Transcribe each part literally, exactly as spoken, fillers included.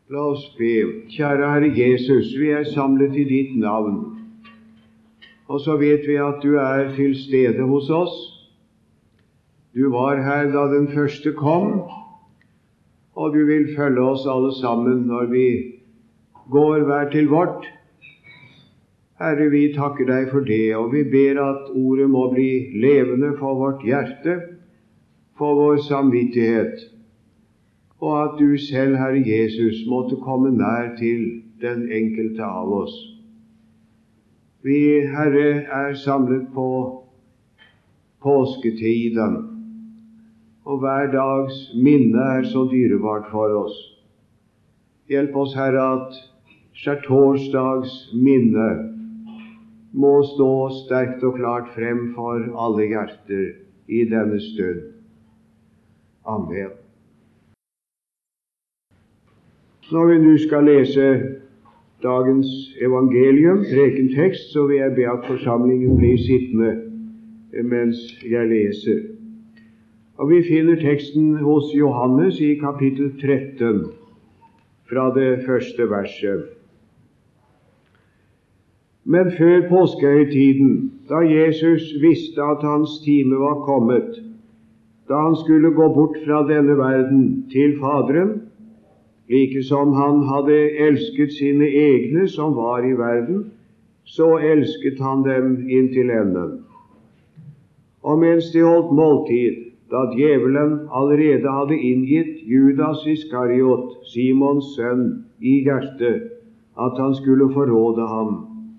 La oss be. Kjære Herre Jesus, vi er samlet i ditt navn, og så vet vi at du er til stede hos oss. Du var her da den første kom, og du vil følge oss alle sammen når vi går hver til vårt. Herre, vi takker deg for det, og vi ber at ordet må bli levende for vårt hjerte, for vår samvittighet, og at du selv, Herre Jesus, måtte komme nær til den enkelte av oss. Vi, Herre, er samlet på påsketiden, og hver dags minne er så dyrebart for oss. Hjelp oss, Herre, at skjærtorsdags minne må stå sterkt og klart frem for alle hjerter i denne stund. Amen. Når vi nå skal lese dagens evangelium, prekentekst, så vil jeg be at forsamlingen blir sittende mens jeg leser. Og vi finner teksten hos Johannes i kapittel tretten, fra det første verset. Men før påskehøytiden, da Jesus visste at hans time var kommet, da han skulle gå bort fra denne verden til Faderen, like som han hadde elsket sine egne som var i verden, så elsket han dem inntil enden. Og mens de holdt måltid, da djevelen allerede hadde inngitt Judas Iskariot, Simons sønn, i hjertet, at han skulle forråde ham,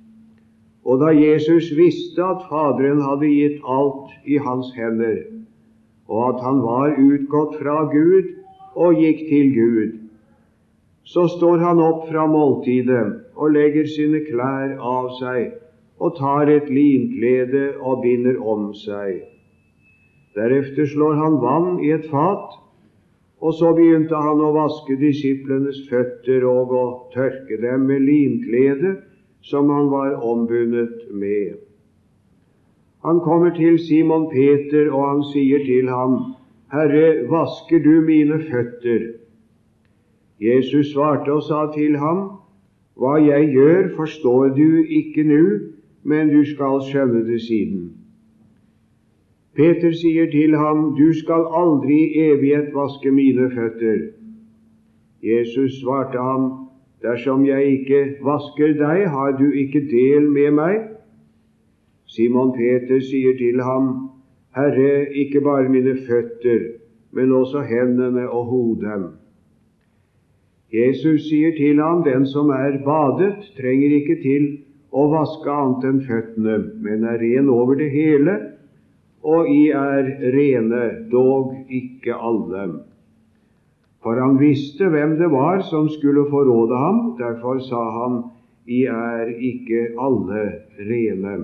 og da Jesus visste at Faderen hadde gitt alt i hans hender, og at han var utgått fra Gud og gikk til Gud, så står han opp fra måltidet og legger sine klær av seg og tar et linklede og binder om seg. Derefter slår han vann i et fat, og så begynte han å vaske disiplenes føtter og å tørke dem med linklede som han var ombundet med. Han kommer til Simon Peter, og han sier til ham, «Herre, vasker du mine føtter?» Jesus svarte og sa til ham, «Hva jeg gjør, forstår du ikke nå, men du skal skjønne det siden.» Peter sier til ham, «Du skal aldri i evighet vaske mine føtter.» Jesus svarte ham, «Dersom jeg ikke vasker deg, har du ikke del med meg.» Simon Peter sier til ham, «Herre, ikke bare mine føtter, men også hendene og hodet.» Jesus sier til ham, «Den som er badet, trenger ikke til å vaske annet enn føttene, men er ren over det hele, og I er rene, dog ikke alle.» For han visste hvem det var som skulle forråde ham, derfor sa han, «I er ikke alle rene.»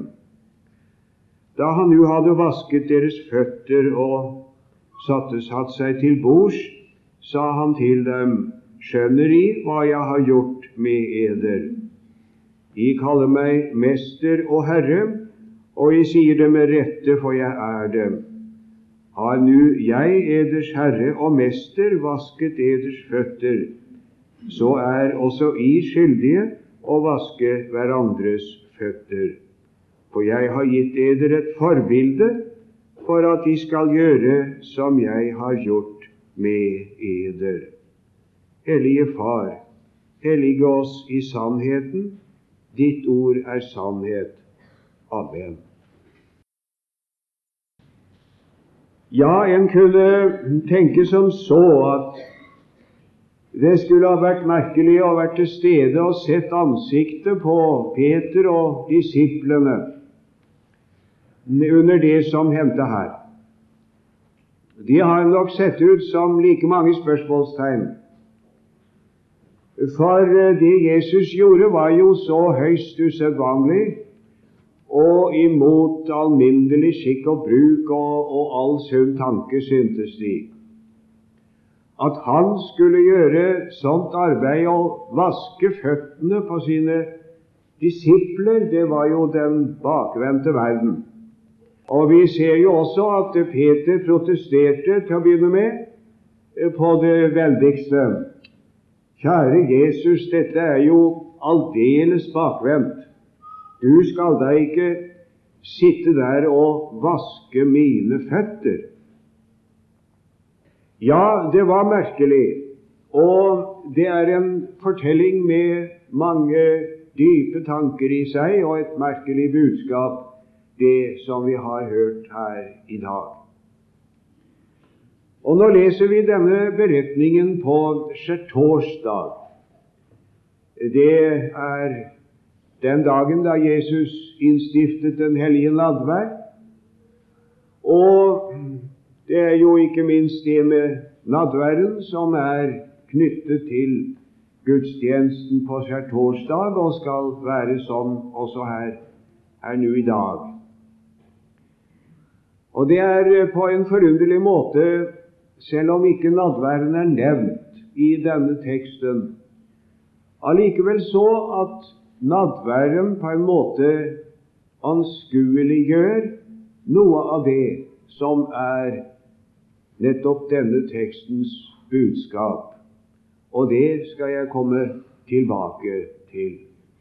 Da han jo hadde vasket deres føtter og satte satt seg til bords, sa han til dem, «Skjønner I hva jeg har gjort med eder? I kaller meg mester og herre, og I sier det med rette, for jeg er det. Har nu jeg, eders herre og mester, vasket eders føtter, så er også I skyldige å vaske hverandres føtter. For jeg har gitt eder et forbilde, for at De skal gjøre som jeg har gjort med eder. Hellige Far, hellige oss i sannheten. Ditt ord er sannhet. Amen. Ja, en kunne tenke som så at det skulle ha vært merkelig å være til stede og sett ansiktet på Peter og disiplene under det som hendte her. De har nok sett ut som like mange spørsmålstegn. For det Jesus gjorde var jo så høyst usedvanlig og imot alminnelig skikk og bruk og, og all sunn tanke, syntes de. At han skulle gjøre sånt arbeid og vaske føttene på sine disipler, det var jo den bakvendte verden. Og vi ser jo også at Peter protesterte til å begynne med på det veldigste. Kjære Jesus, dette er jo aldeles bakvendt. Du skal da ikke sitte der og vaske mine føtter. Ja, det var merkelig, og det er en fortelling med mange dype tanker i seg, og et merkelig budskap, det som vi har hørt her i dag. Og nå leser vi denne beretningen på skjærtorsdag. Det er den dagen da Jesus innstiftet den hellige nadvær, og det er jo ikke minst det med nadværen som er knyttet til gudstjenesten på skjærtorsdag, og skal være sånn også her, her nå i dag. Og det er på en forunderlig måte, selv om ikke nadværen er nevnt i denne teksten, allikevel så at nadværen på en måte anskueliggjør noe av det som er nettopp denne tekstens budskap. Og det skal jeg komme tilbake til.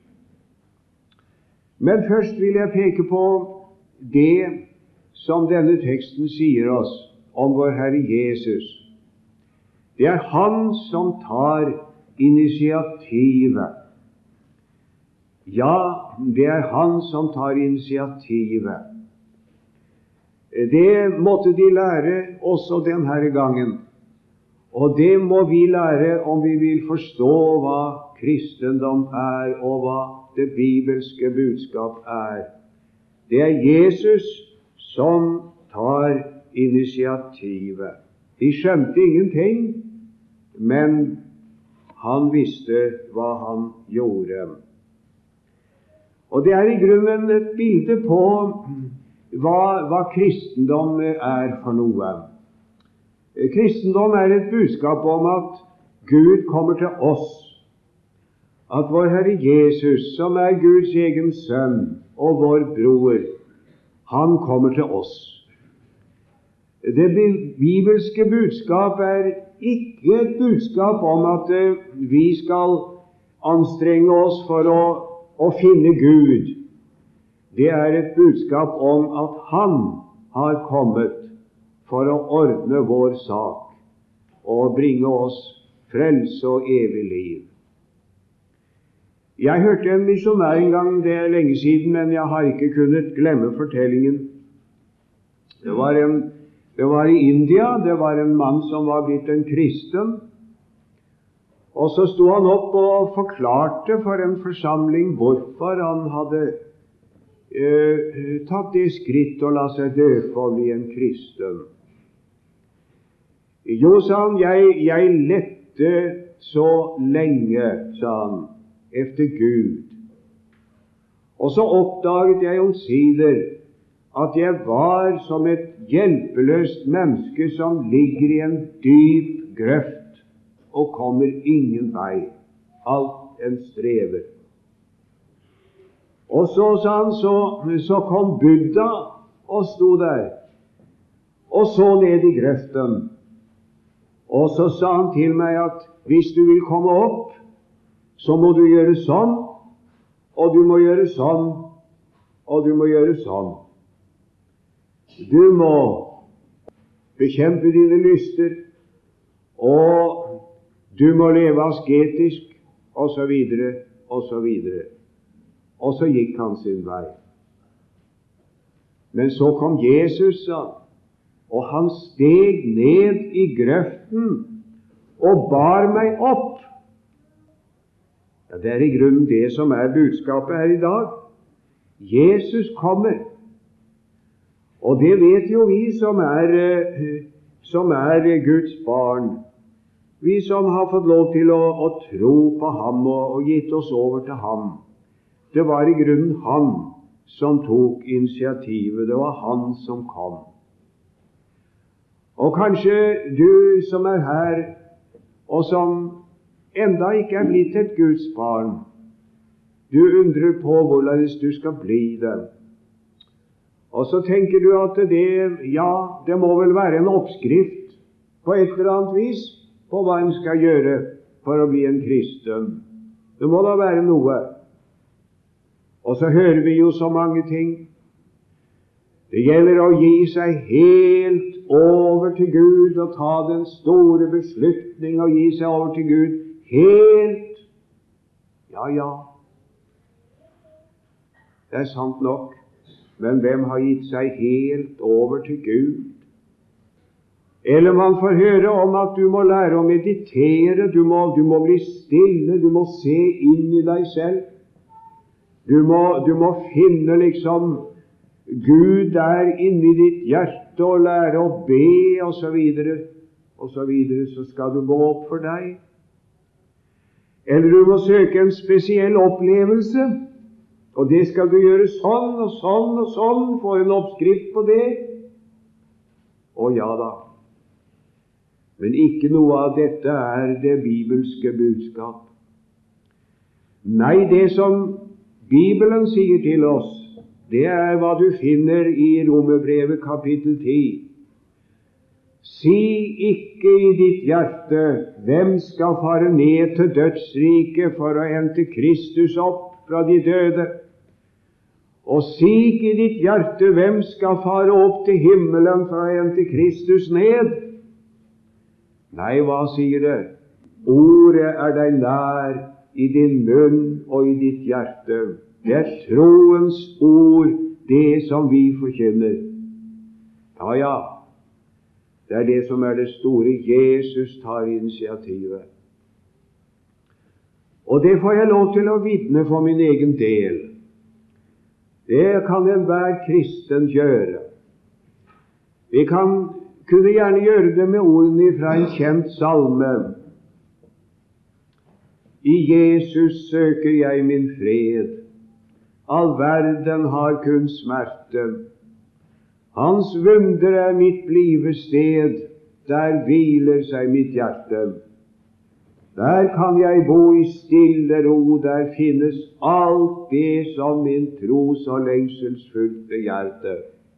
Men først vil jeg peke på det som denne teksten sier oss om vår Herre Jesus. Det er Han som tar initiativet. Ja, det er Han som tar initiativet. Det måtte de lære også denne gangen. Og det må vi lære om vi vil forstå hva kristendom er, og hva det bibelske budskap er. Det er Jesus som tar initiativet. De skjønte ingenting, men han visste hva han gjorde. Og det er i grunnen et bilde på hva, hva kristendom er for noe. Kristendom er et budskap om at Gud kommer til oss, at vår Herre Jesus, som er Guds egen sønn og vår bror, han kommer til oss. Det bibelske budskap er ikke et budskap om at vi skal anstrenge oss for å, å finne Gud. Det er et budskap om at Han har kommet for å ordne vår sak og bringe oss frelse og evig liv. Jeg hørte en misjonær en gang, det er lenge siden, men jeg har ikke kunnet glemme fortellingen. Det var, en, det var i India, det var en mann som var blitt en kristen, og så sto han opp og forklarte for en forsamling hvorfor han hadde eh, tatt det skritt og la seg døpe og bli en kristen. Jo, sa han, jeg, jeg lette så lenge, sa han, efter Gud. Og så oppdaget jeg omsider at jeg var som et hjelpeløst menneske som ligger i en dyp grøft og kommer ingen vei. Alt en strever. Og så, sa han, så, så kom Buddha og sto der og så ned i grøften. Og så sa han til meg at hvis du vil komme opp, så må du gjøre sånn, og du må gjøre sånn, og du må gjøre sånn. Du må bekjempe dine lyster, og du må leve asketisk, og så videre, og så videre. Og så gikk han sin vei. Men så kom Jesus, sa han, og han steg ned i grøften og bar meg opp. Ja, det er i grunnen det som er budskapet her i dag. Jesus kommer. Og det vet jo vi som er, som er Guds barn. Vi som har fått lov til å, å tro på ham og, og gitt oss over til ham. Det var i grunnen han som tok initiativet. Det var han som kom. Og kanskje du som er her, og som enda ikke er blitt et Guds barn, du undrer på hvordan du skal bli det. Og så tenker du at det, ja, det må vel være en oppskrift på et eller annet vis på hva en skal gjøre for å bli en kristen. Det må da være noe. Og så hører vi jo så mange ting. Det gjelder å gi seg helt over til Gud og ta den store beslutning og gi seg over til Gud helt. Ja, ja. Det er sant nok. Men hvem har gitt seg helt over til Gud? Eller man får høre om at du må lære å meditere, du må, du må bli stille, du må se inn i deg selv. Du må, du må finne liksom Gud der inni ditt hjerte og lære å be, og så videre, og så videre, så skal du gå opp for deg. Eller du må søke en spesiell opplevelse, og det skal du gjøre sånn og sånn og sånn, få en oppskrift på det. Å ja da. Men ikke noe av dette er det bibelske budskap. Nei, det som Bibelen sier til oss, det er hva du finner i Romerbrevet kapittel ti. Si ikke i ditt hjerte, hvem skal fare ned til dødsriket for å hente Kristus opp fra de døde? Og si ikke i ditt hjerte, hvem skal fare opp til himmelen for å hente Kristus ned? Nei, hva sier det? Ordet er deg nær i din munn og i ditt hjerte. Det er troens ord, det som vi forkynner. Ja, ja, det er det som er det store. Jesus tar initiativet. Og det får jeg lov til å vitne for min egen del. Det kan enhver kristen gjøre. Vi kan kunne gjerne gjøre det med ordene fra en kjent salme. I Jesus søker jeg min fred. All verden har kun smerte. Hans vunder er mitt blivested. Der hviler seg mitt hjerte. Der kan jeg bo i stille ro. Der finnes alt det som min tro så lengselsfullt begjærte.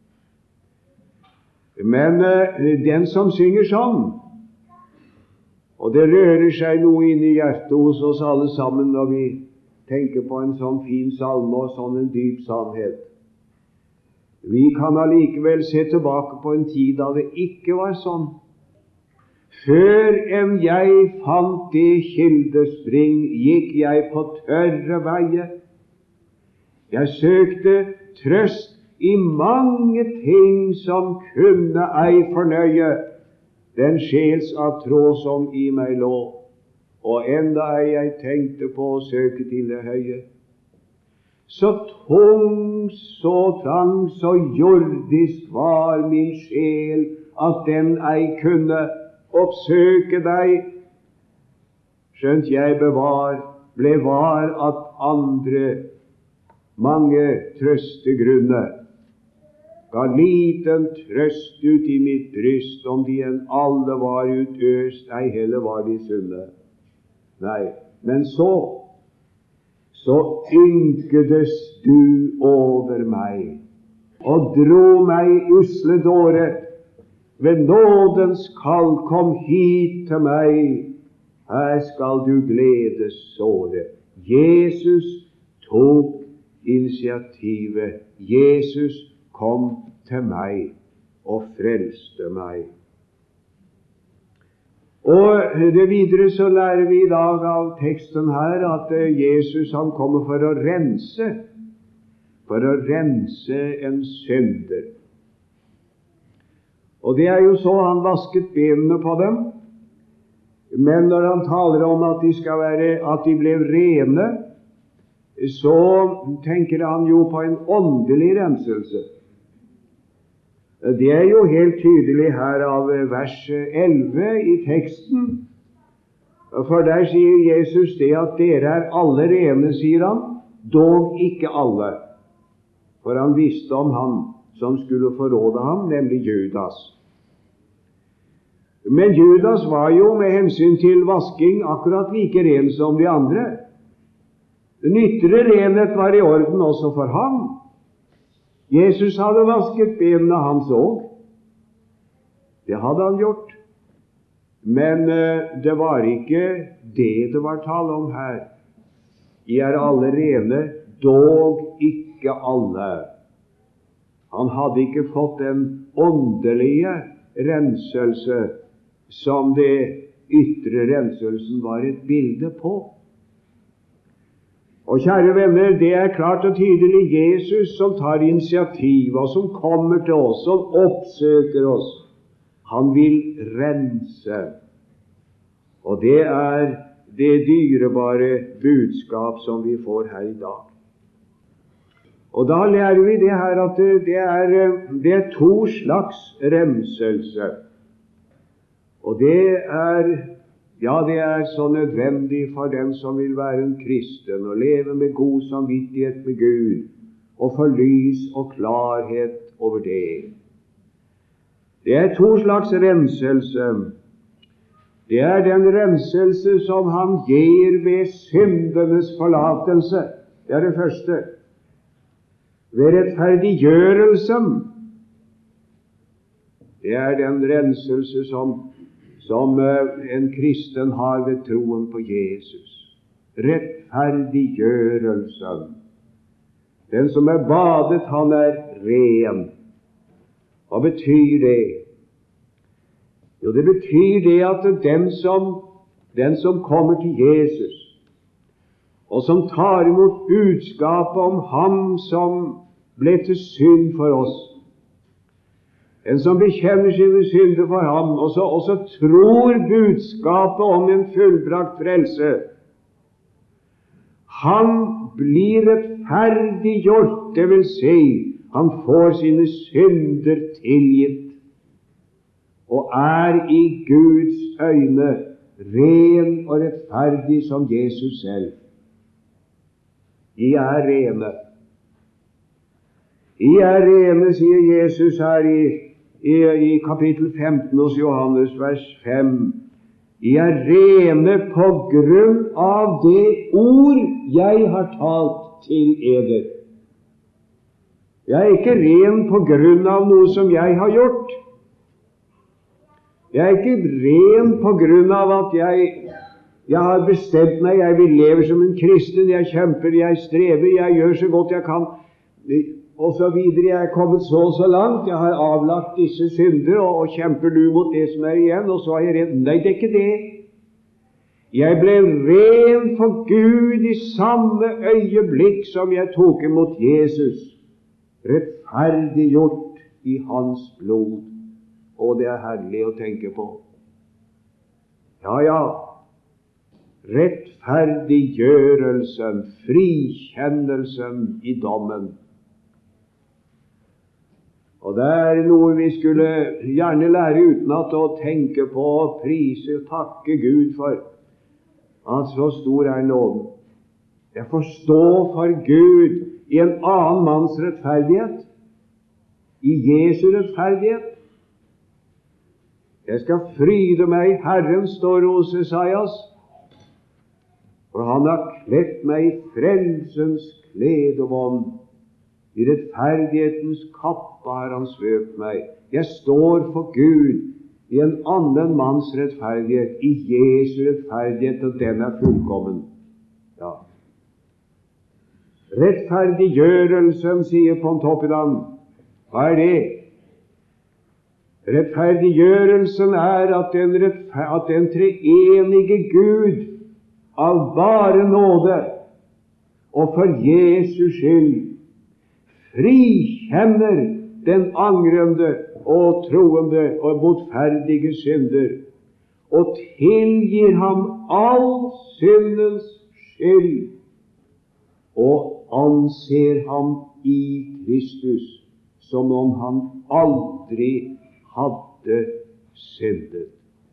Men uh, den som synger sånn, og det rører seg noe inni hjertet hos oss alle sammen når vi tenker på en sånn fin salme og sånn en dyp sannhet. Vi kan allikevel se tilbake på en tid da det ikke var sånn. Før enn jeg fant det kildespring, gikk jeg på tørre veier. Jeg søkte trøst i mange ting som kunne ei fornøye den sjelsavtråd som i meg lå, og enda ei jeg tenkte på å søke til det høye. Så tung, så trang, så jordisk var min sjel, at den ei kunne oppsøke deg, skjønt jeg bevar, ble var at andre mange trøstegrunner ga liten trøst ut i mitt bryst, om de enn alle var utøst, ei heller var de sunne. Nei, men så, så ynkedes du over meg, og dro meg usle dåre. Ved nådens kall, kom hit til meg, her skal du gledes såre. Jesus tok initiativet. Jesus kom til meg og frelste meg. Og det videre så lærer vi i dag av teksten her at Jesus han kommer for å rense, for å rense en synder. Og det er jo så han vasket benene på dem. Men når han taler om at de skal være, at de ble rene, så tenker han jo på en åndelig renselse. Det er jo helt tydelig her av vers elleve i teksten, for der sier Jesus det at dere er alle rene, sier han, dog ikke alle, for han visste om han som skulle forråde ham, nemlig Judas. Men Judas var jo med hensyn til vasking akkurat like ren som de andre. Den ytre renhet var i orden også for ham. Jesus hadde vasket benene hans òg. Det hadde han gjort. Men eh, det var ikke det det var tale om her. I er alle rene, dog ikke alle. Han hadde ikke fått den åndelige renselse som det ytre renselsen var et bilde på. Og kjære venner, det er klart og tydelig Jesus som tar initiativ, og som kommer til oss, som oppsøker oss. Han vil rense. Og det er det dyrebare budskap som vi får her i dag. Og da lærer vi det her at det er, det er to slags renselse. Og det er, ja, det er så nødvendig for den som vil være en kristen og leve med god samvittighet med Gud og få lys og klarhet over det. Det er to slags renselse. Det er den renselse som han gir ved syndenes forlatelse. Det er det første. Ved rettferdiggjørelsen. Det er den renselse som, som en kristen har ved troen på Jesus. Rettferdiggjørelsen. Den som er badet, han er ren. Hva betyr det? Jo, det betyr det at den som, den som kommer til Jesus, og som tar imot budskapet om ham som ble til synd for oss, en som bekjenner sine synder for ham, og så, og så tror budskapet om en fullbrakt frelse, han blir rettferdiggjort, det vil si, han får sine synder tilgitt, og er i Guds øyne ren og rettferdig som Jesus selv. I er rene. I er rene, sier Jesus her i, i, i kapittel femten hos Johannes, vers fem. I er rene på grunn av det ord jeg har talt til eder. Jeg er ikke ren på grunn av noe som jeg har gjort. Jeg er ikke ren på grunn av at jeg, jeg har bestemt meg, jeg vil leve som en kristen, jeg kjemper, jeg strever, jeg gjør så godt jeg kan, og så videre. Jeg er kommet så og så langt, jeg har avlagt disse synder, og, og kjemper du mot det som er igjen, og så er jeg ren. Nei, det er ikke det. Jeg ble ren for Gud i samme øyeblikk som jeg tok imot Jesus, rettferdiggjort i hans blod. Og det er herlig å tenke på. Ja, ja, rettferdiggjørelsen, frikjennelsen i dommen. Og det er noe vi skulle gjerne lære utenat å tenke på og prise og takke Gud for, at så stor er nåden. Jeg forstår for Gud i en annen manns rettferdighet, i Jesu rettferdighet. Jeg skal fryde meg, Herren, står hos Esaias, for han har kledt meg i frelsens kledebånd. I rettferdighetens kappe har han svøpt meg. Jeg står for Gud i en annen manns rettferdighet, i Jesu rettferdighet, og den er fullkommen. Ja. Rettferdiggjørelsen, sier Pontoppidan. Hva er det? Rettferdiggjørelsen er at den, at den treenige Gud av bare nåde og for Jesu skyld frikjenner den angrende og troende og motferdige synder og tilgir ham all syndens skyld og anser ham i Kristus som om han aldri hadde syndet.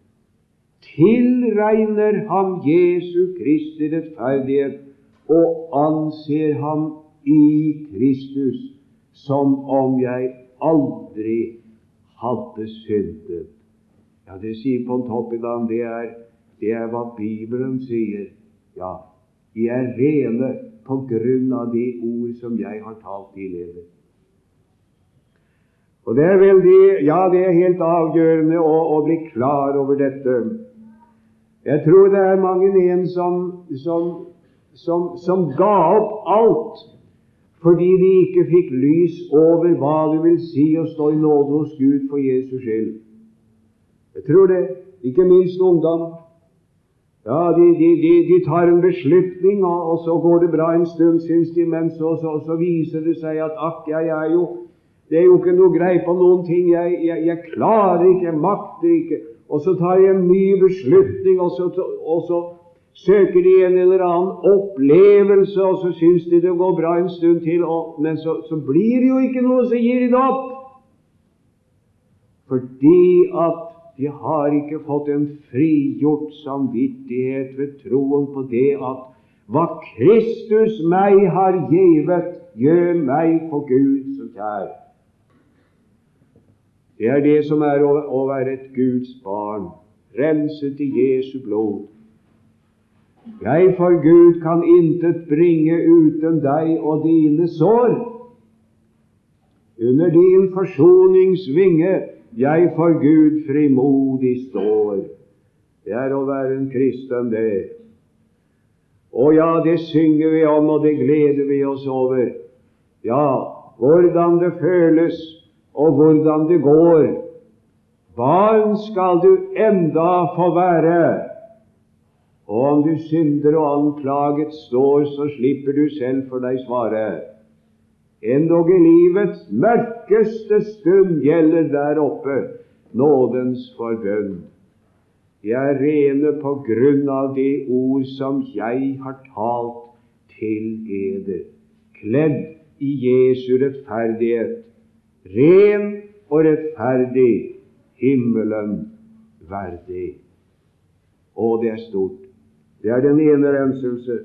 Tilregner ham Jesu Kristi rettferdighet og anser ham i Kristus som om jeg aldri hadde syndet. Ja, det sier Pontoppidan, det er, det er hva Bibelen sier. Ja, de er rene på grunn av de ord som jeg har talt til dere. Og det er veldig, ja, det er helt avgjørende å, å bli klar over dette. Jeg tror det er mange en som, som, som, som ga opp alt fordi de ikke fikk lys over hva det vil si å stå i nåde hos Gud for Jesus skyld. Jeg tror det, ikke minst ungdom. Ja, de, de, de, de tar en beslutning, og, og så går det bra en stund, synes de, men så, så, så viser det seg at akk, jeg er jo, det er jo ikke noe grei på noen ting, jeg, jeg, jeg klarer ikke, jeg makter ikke. Og så tar jeg en ny beslutning, og så, og så søker de en eller annen opplevelse, og så synes de det går bra en stund til, og, men så, så blir det jo ikke noe, så gir de det opp. Fordi at de har ikke fått en frigjort samvittighet ved troen på det at hva Kristus meg har givet, gjør meg for Gud så kjær. Det er det som er å, å være et Guds barn, renset i Jesu blod. Jeg for Gud kan intet bringe uten deg og dine sår. Under din forsoningsvinge jeg for Gud frimodig står. Det er å være en kristen, det. Og ja, det synger vi om, og det gleder vi oss over. Ja, hvordan det føles, og hvordan det går. Barn skal du enda få være. Og om du synder og anklaget står, så slipper du selv for deg svare. Endog i livets mørkeste stund gjelder der oppe nådens forbønn. Jeg er rene på grunn av de ord som jeg har talt til eder, kledd i Jesu rettferdighet, ren og rettferdig, himmelen verdig. Og det er stort. Det er den ene renselse.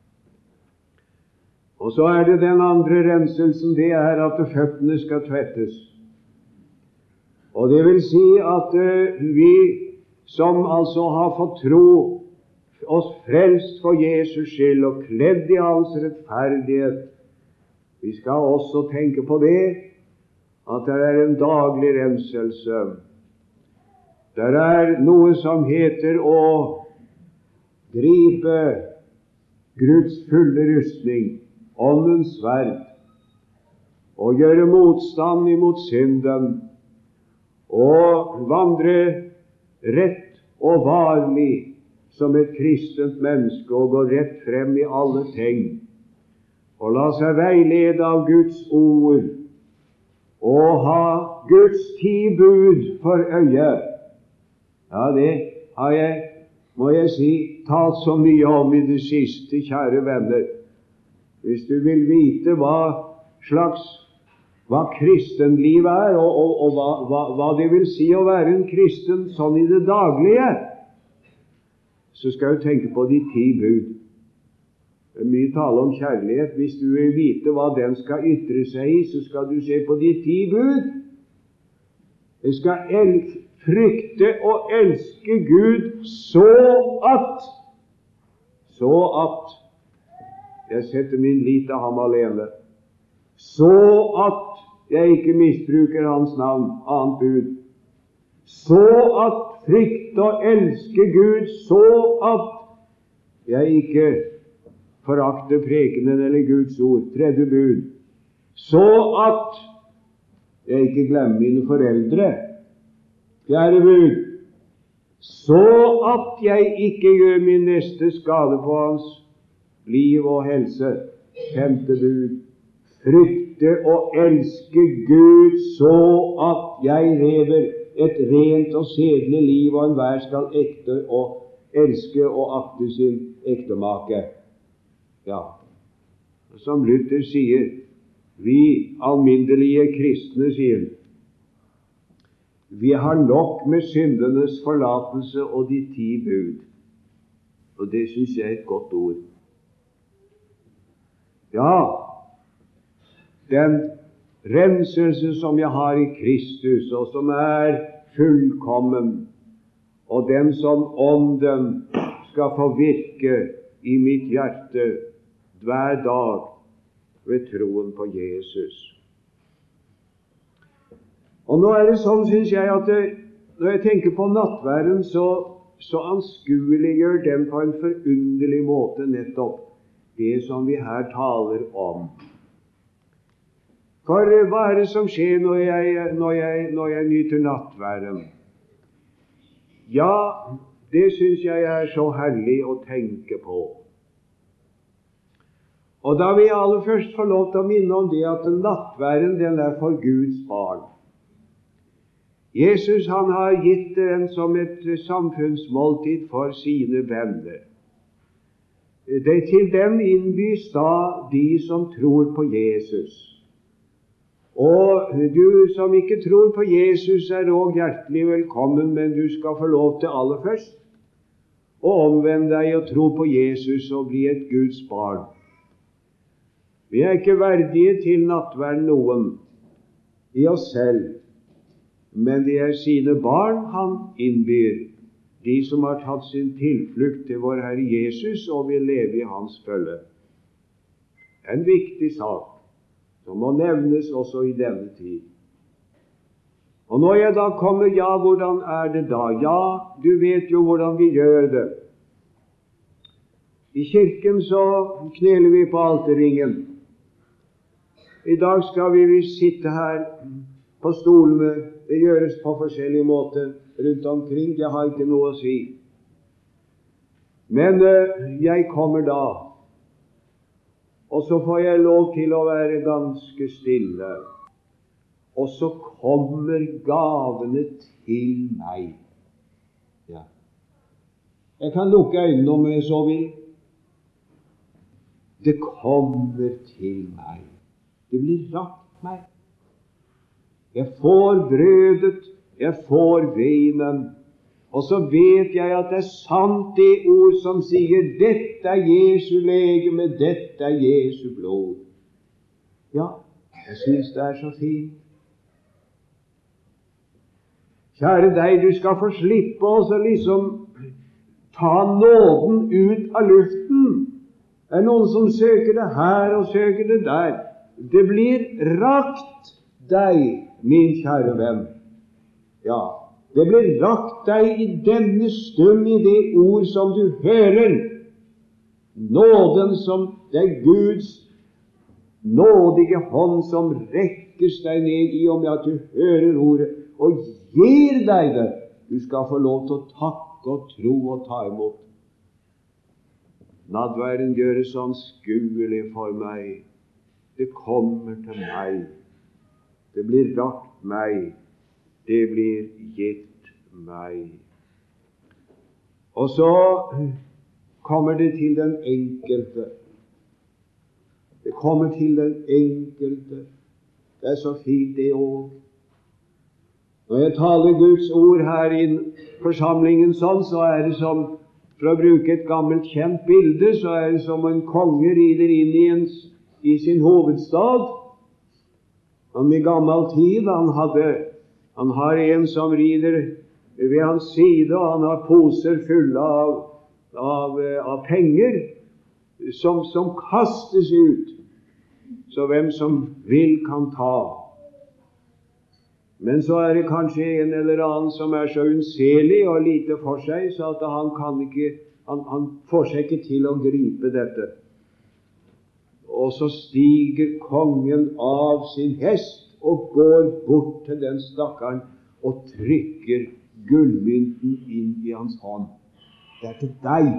Og så er det den andre renselsen, det er at føttene skal tvettes. Og det vil si at uh, vi som altså har fått tro oss frelst for Jesus skyld og kledd i hans rettferdighet, vi skal også tenke på det, at det er en daglig renselse. Det er noe som heter å gripe Guds fulle rustning, Åndens sverd, og gjøre motstand imot synden, og vandre rett og varlig som et kristent menneske, og gå rett frem i alle ting, og la seg veilede av Guds ord, og ha Guds ti bud for øye. Ja, det har jeg, må jeg si, talt så mye om i det siste, kjære venner. Hvis du vil vite hva slags hva kristenliv er, og, og, og hva, hva, hva det vil si å være en kristen sånn i det daglige, så skal du tenke på de ti bud. Det er mye tale om kjærlighet. Hvis du vil vite hva den skal ytre seg i, så skal du se på de ti bud. Du skal el- frykte og elske Gud så at så at jeg setter min lit til ham alene, så at jeg ikke misbruker hans navn, annet bud, så at frykte og elske Gud, så at jeg ikke forakter prekenen eller Guds ord, tredje bud, så at jeg ikke glemmer mine foreldre, fjerde bud, så at jeg ikke gjør min neste skade på hans liv og helse, femte bud, frykte og elske Gud så at jeg lever et rent og sedelig liv, og enhver skal ekte og elske og akte sin ektemake. Ja, som Luther sier, vi alminnelige kristne sier, vi har nok med syndenes forlatelse og de ti bud. Og det synes jeg er et godt ord. Ja, den renselse som jeg har i Kristus, og som er fullkommen, og den som Ånden skal få virke i mitt hjerte hver dag ved troen på Jesus. Og nå er det sånn, synes jeg, at det, når jeg tenker på nattværen, så, så anskueliggjør den på en forunderlig måte nettopp det som vi her taler om. For hva er det som skjer når jeg, når jeg, når jeg nyter nattværen? Ja, det synes jeg er så herlig å tenke på. Og da vil jeg aller først få lov til å minne om det at nattværen, den er for Guds barn. Jesus, han har gitt den som et samfunnsmåltid for sine venner. Det til dem innbys da de som tror på Jesus. Og du som ikke tror på Jesus er også hjertelig velkommen, men du skal få lov til aller først å omvende deg og tro på Jesus og bli et Guds barn. Vi er ikke verdige til nattverd noen i oss selv, men det er sine barn han innbyr, de som har tatt sin tilflukt til vår Herre Jesus og vil leve i hans følge. En viktig sak som må nevnes også i denne tid. Og når jeg da kommer, ja, hvordan er det da? Ja, du vet jo hvordan vi gjør det. I kirken så kneler vi på alterringen. I dag skal vi sitte her på stolene. Det gjøres på forskjellige måter rundt omkring. Jeg har ikke noe å si. Men uh, jeg kommer da, og så får jeg lov til å være ganske stille. Og så kommer gavene til meg. Ja. Jeg kan lukke øynene om jeg så vil. Det kommer til meg. Det blir rakt meg. Jeg får brødet, jeg får vinen, og så vet jeg at det er sant det ord som sier, dette er Jesu legeme, dette er Jesu blod. Ja, jeg synes det er så fint. Kjære deg, du skal få slippe oss å liksom ta nåden ut av luften. Det er noen som søker det her og søker det der. Det blir rakt deg, min kjære venn. Ja, det blir rakt deg i denne stund i det ord som du hører. Nåden som det er Guds nådige hånd som rekkes deg ned i og med at du hører ordet og gir deg det. Du skal få lov til å takke og tro og ta imot. Nadværen gjøres anskuelig for meg. Det kommer til meg. Det blir rakt meg. Det blir gitt meg. Og så kommer det til den enkelte. Det kommer til den enkelte. Det er så fint det også. Når jeg taler Guds ord her i forsamlingen sånn, så er det som, for å bruke et gammelt kjent bilde, så er det som en konge rider inn i, en, i sin hovedstad. Han i gammel tid, han hadde, han har en som rider ved hans side, og han har poser fulle av, av, av penger som, som kastes ut, så hvem som vil kan ta. Men så er det kanskje en eller annen som er så unnselig og lite for seg, så at han, kan ikke, han, han får seg ikke til å gripe dette. Og så stiger kongen av sin hest og går bort til den stakkaren og trykker gullmynten inn i hans hånd. Det er til deg.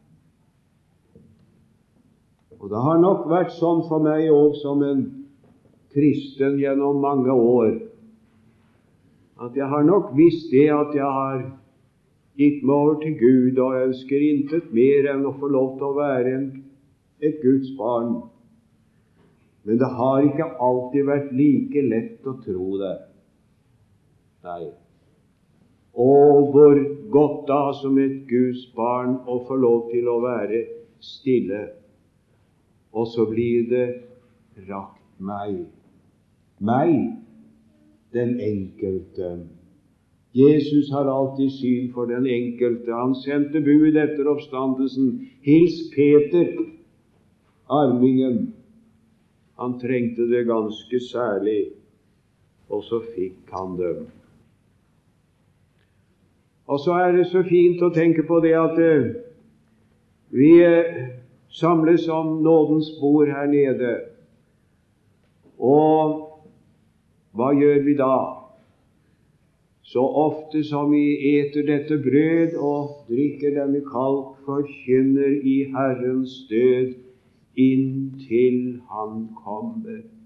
Og det har nok vært sånn for meg også som en kristen gjennom mange år, at jeg har nok visst det at jeg har gitt meg over til Gud, og jeg ønsker intet mer enn å få lov til å være en, et Guds barn. Men det har ikke alltid vært like lett å tro det. Nei. Og hvor godt da som et Guds barn å få lov til å være stille. Og så blir det rakt meg. Meg. Den enkelte. Jesus har alltid syn for den enkelte. Han sendte bud etter oppstandelsen. Hils Peter, armingen. Han trengte det ganske særlig. og så fikk han dem. Og så er det så fint å tenke på det at eh, vi eh, samles om nådens bord her nede. Og hva gjør vi da? Så ofte som vi eter dette brød og drikker denne kalk, forkynner i Herrens død inntil Han kommer.